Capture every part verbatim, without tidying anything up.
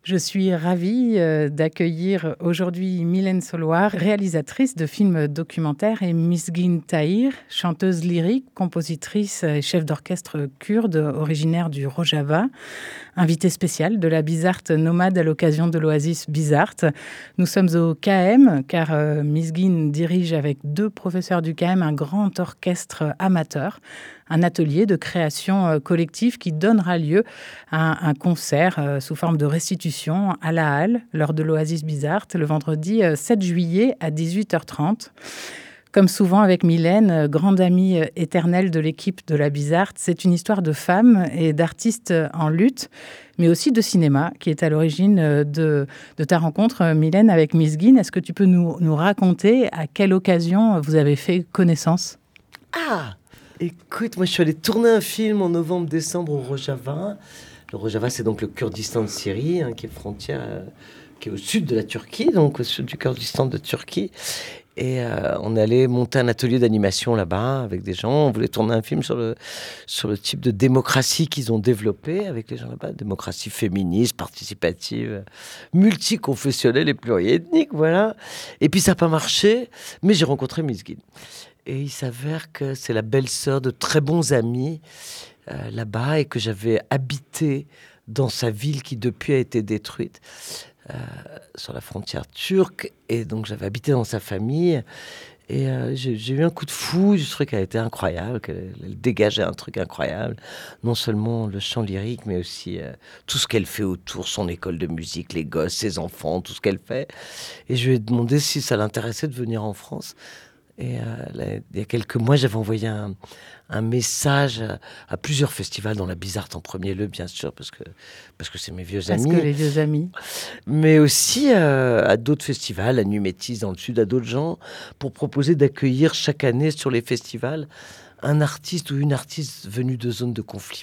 Je suis ravie euh, d'accueillir aujourd'hui Mylène Soloar, réalisatrice de films documentaires, et Mizgin Tahir, chanteuse lyrique, compositrice et chef d'orchestre kurde originaire du Rojava, invitée spéciale de la Bizarte Nomade à l'occasion de l'Oasis Bizarte. Nous sommes au K M car euh, Mizgin dirige avec deux professeurs du K M un grand orchestre amateur, un atelier de création euh, collective qui donnera lieu à un concert euh, sous forme de restitution à la Halle lors de l'Oasis Bizarte le vendredi euh, sept juillet à dix-huit heures trente. Comme souvent avec Mylène, euh, grande amie euh, éternelle de l'équipe de la Bizarte, c'est une histoire de femmes et d'artistes en lutte, mais aussi de cinéma qui est à l'origine euh, de, de ta rencontre, euh, Mylène, avec Mizgin. Est-ce que tu peux nous, nous raconter à quelle occasion vous avez fait connaissance ? Ah, écoute, moi je suis allé tourner un film en novembre-décembre au Rojava. Le Rojava, c'est donc le Kurdistan de Syrie, hein, qui est frontière, euh, qui est au sud de la Turquie, donc au sud du Kurdistan de Turquie. Et euh, on allait monter un atelier d'animation là-bas avec des gens. On voulait tourner un film sur le, sur le type de démocratie qu'ils ont développé avec les gens là-bas. Démocratie féministe, participative, multiconfessionnelle et pluriethnique, voilà. Et puis ça n'a pas marché, mais j'ai rencontré Mizgin. Et il s'avère que c'est la belle-sœur de très bons amis euh, là-bas et que j'avais habité dans sa ville qui depuis a été détruite euh, sur la frontière turque. Et donc j'avais habité dans sa famille et euh, j'ai, j'ai eu un coup de fou. Je trouvais qu'elle était incroyable, qu'elle elle dégageait un truc incroyable. Non seulement le chant lyrique, mais aussi euh, tout ce qu'elle fait autour, son école de musique, les gosses, ses enfants, tout ce qu'elle fait. Et je lui ai demandé si ça l'intéressait de venir en France. Et euh, là, il y a quelques mois, j'avais envoyé un, un message à, à plusieurs festivals, dans la Bizarte en premier lieu, bien sûr, parce que, parce que c'est mes vieux Parce amis. que les vieux amis. Mais aussi euh, à d'autres festivals, à Nuit Métis dans le sud, à d'autres gens, pour proposer d'accueillir chaque année sur les festivals un artiste ou une artiste venue de zones de conflit.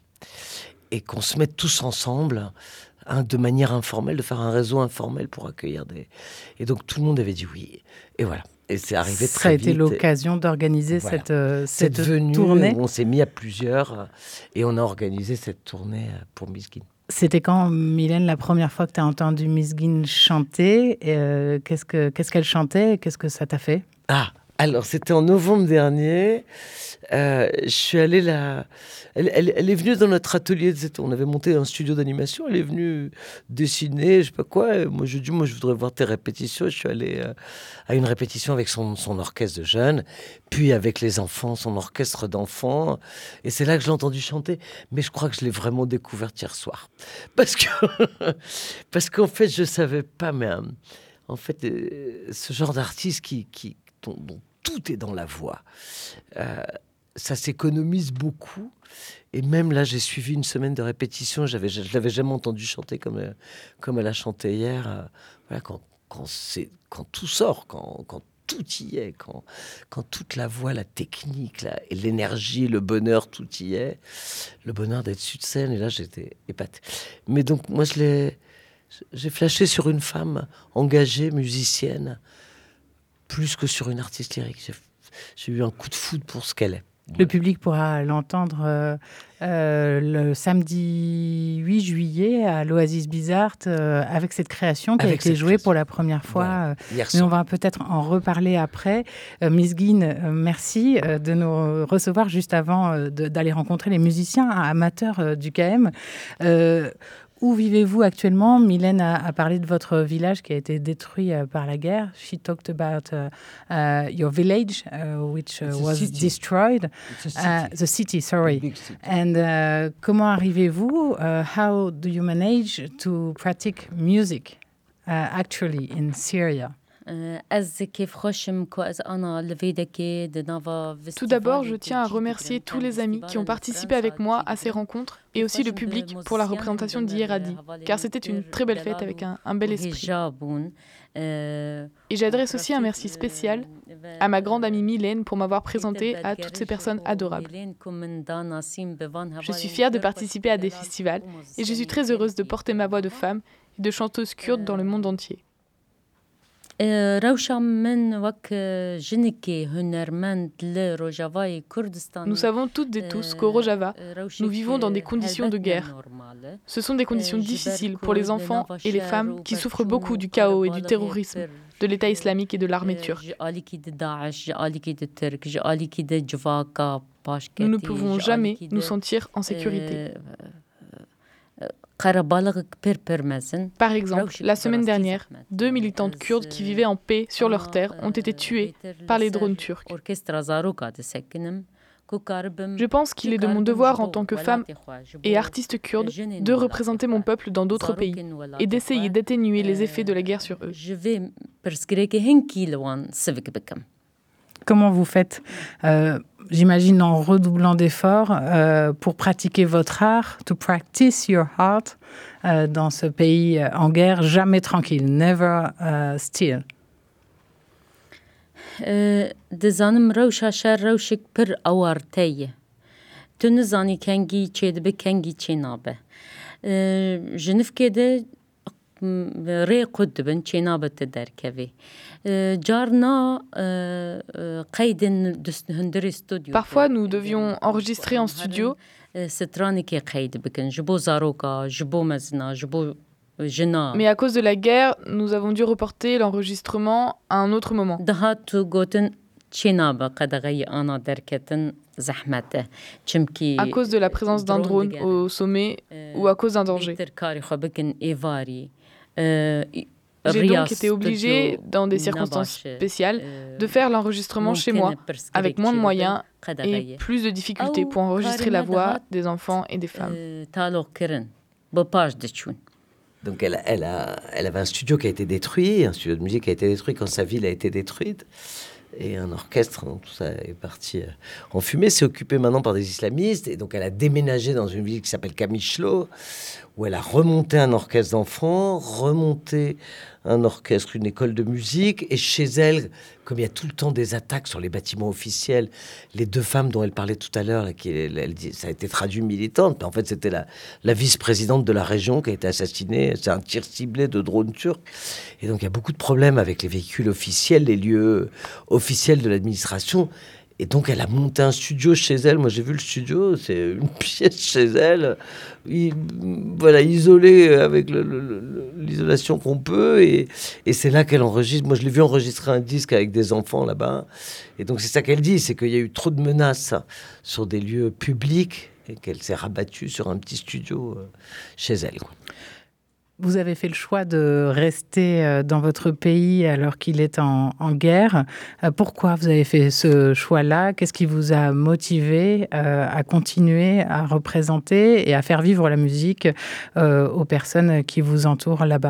Et qu'on se mette tous ensemble, hein, de manière informelle, de faire un réseau informel pour accueillir des... Et donc tout le monde avait dit oui. Et voilà. Et c'est arrivé très vite. Ça a été l'occasion d'organiser voilà. cette, euh, cette, cette venue tournée. On s'est mis à plusieurs et on a organisé cette tournée pour Mizgin. C'était quand, Mylène, la première fois que tu as entendu Mizgin chanter et, euh, qu'est-ce, que, qu'est-ce qu'elle chantait et qu'est-ce que ça t'a fait ? Ah, alors c'était en novembre dernier. Euh, je suis allé là. Elle, elle, elle est venue dans notre atelier. On avait monté un studio d'animation. Elle est venue dessiner, je sais pas quoi. Et moi, je dis, moi, je voudrais voir tes répétitions. Je suis allé euh, à une répétition avec son, son orchestre de jeunes, puis avec les enfants, son orchestre d'enfants. Et c'est là que je l'ai entendu chanter. Mais je crois que je l'ai vraiment découverte hier soir, parce que parce qu'en fait, je savais pas, mais euh, en fait, euh, ce genre d'artiste qui, qui dont, dont tout est dans la voix. Euh, ça s'économise beaucoup. Et même là, j'ai suivi une semaine de répétition. J'avais, je ne l'avais jamais entendu chanter comme, euh, comme elle a chanté hier. Euh, voilà, quand, quand, c'est, quand tout sort, quand, quand tout y est, quand, quand toute la voix, la technique, la, et l'énergie, le bonheur, tout y est. Le bonheur d'être sur scène. Et là, j'étais épatée. Mais donc, moi, je l'ai, j'ai flashé sur une femme engagée, musicienne, plus que sur une artiste lyrique. J'ai, j'ai eu un coup de foudre pour ce qu'elle est. Le public pourra l'entendre euh, euh, le samedi huit juillet à l'Oasis Bizarte euh, avec cette création qui avec a été jouée création. Pour la première fois. Voilà. Euh, mais on va peut-être en reparler après. Euh, Mizgin, euh, merci euh, de nous recevoir juste avant euh, de, d'aller rencontrer les musiciens amateurs euh, du K M. Euh, Où vivez-vous actuellement ? Mylène a, a parlé de votre village qui a été détruit uh, par la guerre. She talked about uh, uh, your village, uh, which uh, was city. destroyed. City. Uh, the city, sorry. City. And uh, comment arrivez-vous? Uh, how do you manage to practice music uh, actually in Syria? Tout d'abord, je tiens à remercier tous les amis qui ont participé avec moi à ces rencontres et aussi le public pour la représentation d'Hieradi, car c'était une très belle fête avec un, un bel esprit. Et j'adresse aussi un merci spécial à ma grande amie Mylène pour m'avoir présentée à toutes ces personnes adorables. Je suis fière de participer à des festivals et je suis très heureuse de porter ma voix de femme et de chanteuse kurde dans le monde entier. Nous savons toutes et tous qu'au Rojava, nous vivons dans des conditions de guerre. Ce sont des conditions difficiles pour les enfants et les femmes qui souffrent beaucoup du chaos et du terrorisme de l'État islamique et de l'armée turque. Nous ne pouvons jamais nous sentir en sécurité. Par exemple, la semaine dernière, deux militantes kurdes qui vivaient en paix sur leurs terres ont été tuées par les drones turcs. Je pense qu'il est de mon devoir en tant que femme et artiste kurde de représenter mon peuple dans d'autres pays et d'essayer d'atténuer les effets de la guerre sur eux. Comment vous faites, euh, j'imagine en redoublant d'efforts, euh, pour pratiquer votre art, to practice your art, euh, dans ce pays en guerre, jamais tranquille, never uh, still. دزانم روشا شر روشک پر آوارتیه. تو نزانی کنگی چه دبی کنگی چه نابه. جنف کده ری قد بن چه نابه تدر کوی. Parfois, nous devions enregistrer en studio. Mais à cause de la guerre, nous avons dû reporter l'enregistrement à un autre moment. À cause de la présence d'un drone au sommet ou à cause d'un danger. J'ai donc été obligée, dans des circonstances spéciales, de faire l'enregistrement chez moi, avec moins de moyens et plus de difficultés pour enregistrer la voix des enfants et des femmes. Donc elle, elle, a, elle avait un studio qui a été détruit, un studio de musique qui a été détruit quand sa ville a été détruite. Et un orchestre, donc tout ça est parti en fumée, c'est occupé maintenant par des islamistes. Et donc elle a déménagé dans une ville qui s'appelle Kamishlo, où elle a remonté un orchestre d'enfants, remonté un orchestre, une école de musique. Et chez elle, comme il y a tout le temps des attaques sur les bâtiments officiels, les deux femmes dont elle parlait tout à l'heure, là, qui, elle, elle dit, ça a été traduit militante, mais en fait c'était la, la vice-présidente de la région qui a été assassinée. C'est un tir ciblé de drones turcs. Et donc il y a beaucoup de problèmes avec les véhicules officiels, les lieux officiels de l'administration. Et donc, elle a monté un studio chez elle. Moi, j'ai vu le studio, c'est une pièce chez elle, il, voilà, isolée avec le, le, le, l'isolation qu'on peut. Et, et c'est là qu'elle enregistre. Moi, je l'ai vu enregistrer un disque avec des enfants là-bas. Et donc, c'est ça qu'elle dit, c'est qu'il y a eu trop de menaces sur des lieux publics et qu'elle s'est rabattue sur un petit studio chez elle, quoi. Vous avez fait le choix de rester dans votre pays alors qu'il est en, en guerre. Pourquoi vous avez fait ce choix-là ? Qu'est-ce qui vous a motivé euh, à continuer à représenter et à faire vivre la musique euh, aux personnes qui vous entourent là-bas ?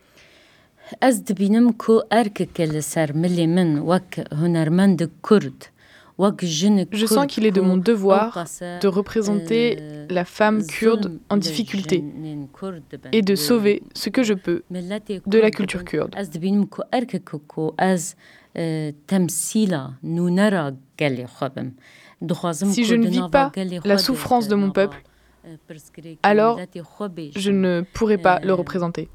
Je sens qu'il est de mon devoir de représenter la femme kurde en difficulté et de sauver ce que je peux de la culture kurde. Si je ne vis pas la souffrance de mon peuple, alors je ne pourrai pas le représenter.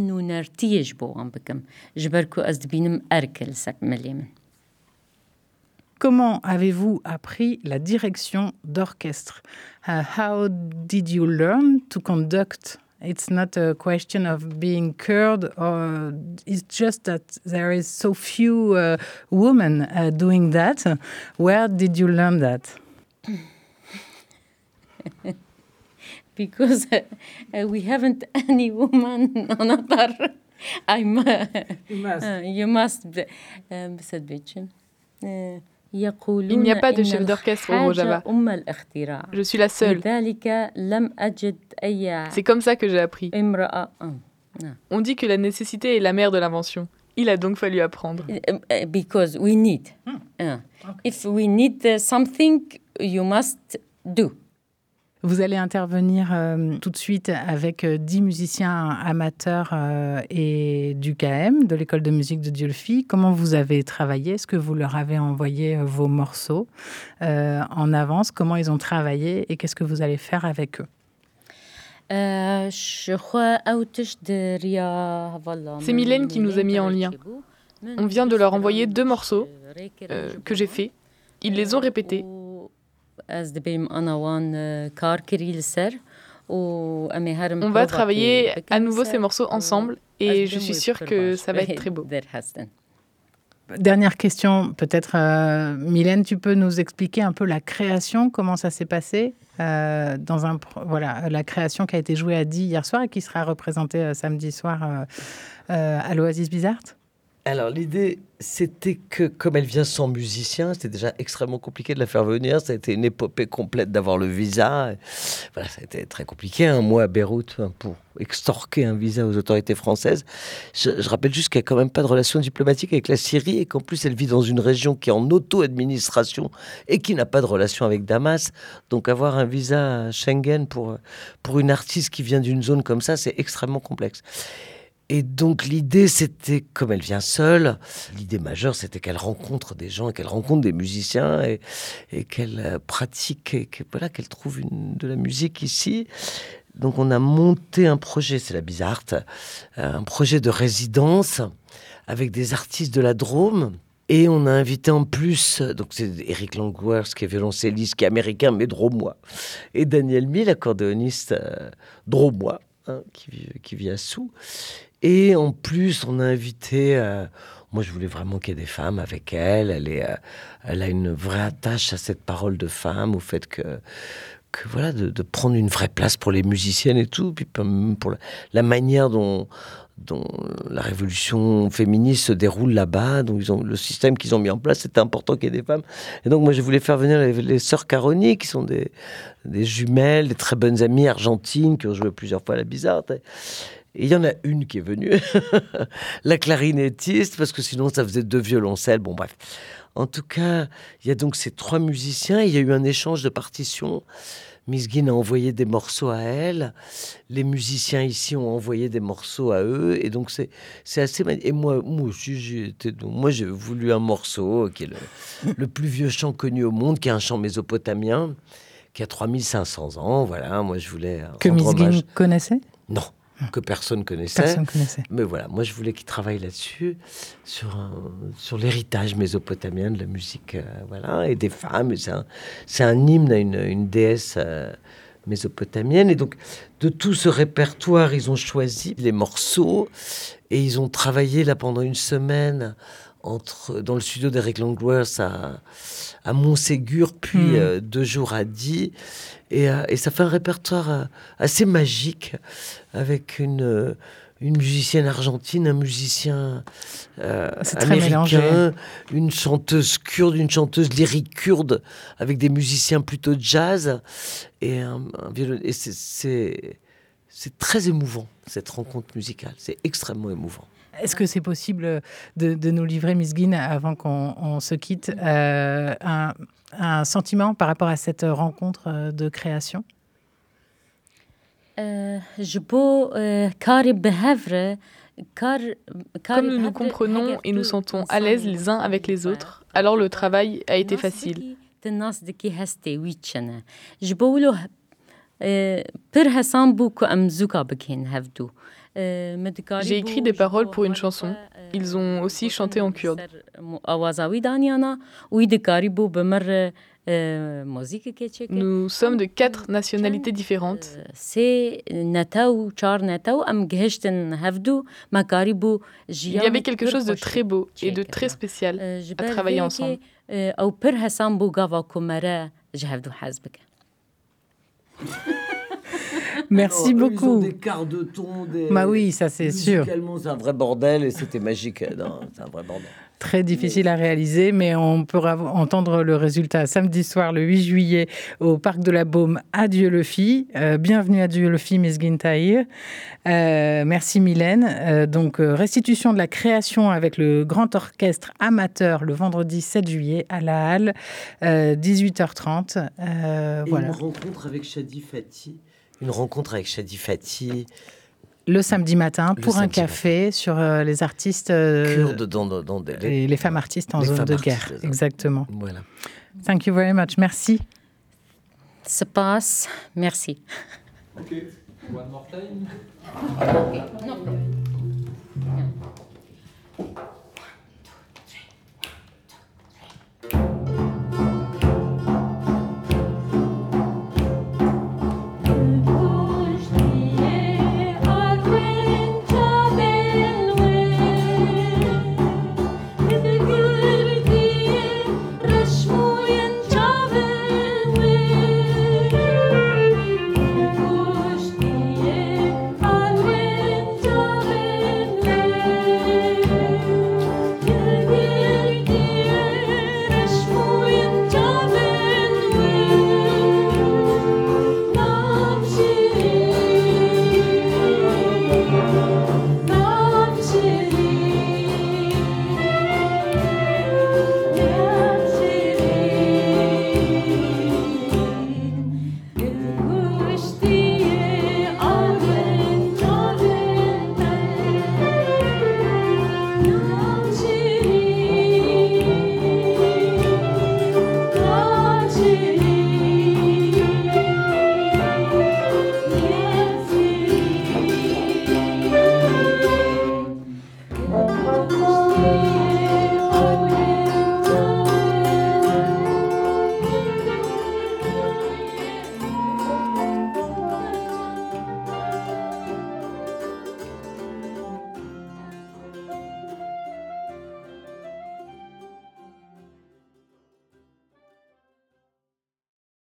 Comment avez-vous appris la direction d'orchestre? Uh, how did you learn to conduct? It's not a question of being Kurd, or it's just that there is so few uh, women uh, doing that. Where did you learn that? Because uh, we haven't any woman on our... I'm, uh, you must. Uh, you must. Uh, Il n'y a pas de chef d'orchestre au Rojava. Je suis la seule. C'est comme ça que j'ai appris. On dit que la nécessité est la mère de l'invention. Il a donc fallu apprendre. Because we need. If we need something, you must do. Vous allez intervenir euh, tout de suite avec euh, dix musiciens amateurs euh, et du K M, de l'école de musique de Diolfi. Comment vous avez travaillé? Est-ce que vous leur avez envoyé euh, vos morceaux euh, en avance? Comment ils ont travaillé et qu'est-ce que vous allez faire avec eux? C'est Mylène qui nous a mis en lien. On vient de leur envoyer deux morceaux euh, que j'ai faits. Ils les ont répétés. On va travailler à nouveau ces morceaux ensemble et je suis sûre que ça va être très beau. Dernière question, peut-être, euh, Mylène, tu peux nous expliquer un peu la création, comment ça s'est passé euh, dans un, voilà, la création qui a été jouée à Die hier soir et qui sera représentée euh, samedi soir euh, euh, à l'Oasis Bizarre. Alors, l'idée, c'était que, comme elle vient sans musicien, c'était déjà extrêmement compliqué de la faire venir. Ça a été une épopée complète d'avoir le visa. Voilà, ça a été très compliqué, un mois à Beyrouth, pour extorquer un visa aux autorités françaises. Je, je rappelle juste qu'il n'y a quand même pas de relation diplomatique avec la Syrie et qu'en plus, elle vit dans une région qui est en auto-administration et qui n'a pas de relation avec Damas. Donc, avoir un visa Schengen pour, pour une artiste qui vient d'une zone comme ça, c'est extrêmement complexe. Et donc l'idée, c'était, comme elle vient seule, l'idée majeure, c'était qu'elle rencontre des gens, qu'elle rencontre des musiciens et, et qu'elle pratique, et que, voilà, qu'elle trouve une, de la musique ici. Donc on a monté un projet, c'est la Bizarre, un projet de résidence avec des artistes de la Drôme. Et on a invité en plus, donc c'est Eric Langworth, qui est violoncelliste, qui est américain, mais drômois. Et Daniel Mill, accordéoniste euh, drômois, hein, qui, vit, qui vit à Sous. Et en plus, on a invité... Euh, moi, je voulais vraiment qu'il y ait des femmes avec elle. Elle, est, euh, elle a une vraie attache à cette parole de femme, au fait que... que voilà, de, de prendre une vraie place pour les musiciennes et tout, puis pour la, la manière dont, dont la révolution féministe se déroule là-bas, donc ils ont, le système qu'ils ont mis en place, c'était important qu'il y ait des femmes. Et donc moi, je voulais faire venir les, les sœurs Caroni, qui sont des, des jumelles, des très bonnes amies argentines, qui ont joué plusieurs fois à la Bizarre. Et il y en a une qui est venue, la clarinettiste, parce que sinon ça faisait deux violoncelles, bon bref. En tout cas, il y a donc ces trois musiciens, il y a eu un échange de partitions. Misguin a envoyé des morceaux à elle, les musiciens ici ont envoyé des morceaux à eux, et donc c'est, c'est assez magnifique. Et moi, moi aussi, j'ai été, donc, moi j'ai voulu un morceau qui est le, le plus vieux chant connu au monde, qui est un chant mésopotamien, qui a trois mille cinq cents ans, voilà, moi je voulais que Misguin connaissait ? Non. Que personne connaissait. Personne connaissait. Mais voilà, moi je voulais qu'il travaille là-dessus, sur, un, sur l'héritage mésopotamien de la musique, euh, voilà, et des femmes. Et c'est, un, c'est un hymne à une, une déesse euh, mésopotamienne. Et donc, de tout ce répertoire, ils ont choisi les morceaux et ils ont travaillé là pendant une semaine entre, dans le studio d'Eric Langworth à, à Montségur, puis mmh. euh, deux jours à Die. Et, euh, et ça fait un répertoire euh, assez magique, avec une, euh, une musicienne argentine, un musicien euh, américain, une chanteuse kurde, une chanteuse lyrique kurde, avec des musiciens plutôt jazz. Et, un, un violon... et c'est, c'est, c'est très émouvant, cette rencontre musicale. C'est extrêmement émouvant. Est-ce que c'est possible de, de nous livrer, Misguin, avant qu'on on se quitte, euh, un, un sentiment par rapport à cette rencontre de création ? euh, je peux, euh, Comme nous nous comprenons et nous sentons à l'aise les uns avec les autres, alors le travail a été facile. J'ai écrit des paroles pour une chanson. Ils ont aussi chanté en kurde. Nous sommes de quatre nationalités différentes. Il y avait quelque chose de très beau et de très spécial à travailler ensemble. Merci non, beaucoup. Ils ont des quarts de ton, des... Bah oui, ça c'est sûr. Musicalement, c'est un vrai bordel et c'était magique. Non, c'est un vrai bordel. Très difficile mais... à réaliser, mais on pourra entendre le résultat samedi soir, le huit juillet, au Parc de la Baume, à Dieulefit. Euh, bienvenue à Dieulefit, Misguin Tahir. Euh, merci Mylène. Euh, donc, euh, restitution de la création avec le Grand Orchestre Amateur le vendredi sept juillet à la Halle, euh, dix-huit heures trente. Euh, et voilà. une rencontre avec Shadi Fati. Une rencontre avec Shadi Fati. Le samedi matin, le pour samedi un café matin. sur euh, les artistes... Euh, kurdes dans, dans, dans des... Et les femmes artistes en les zone de guerre. Artistes, exactement. Voilà. Thank you very much. Merci. Ça passe. Merci. OK. One more time. Okay. No problem.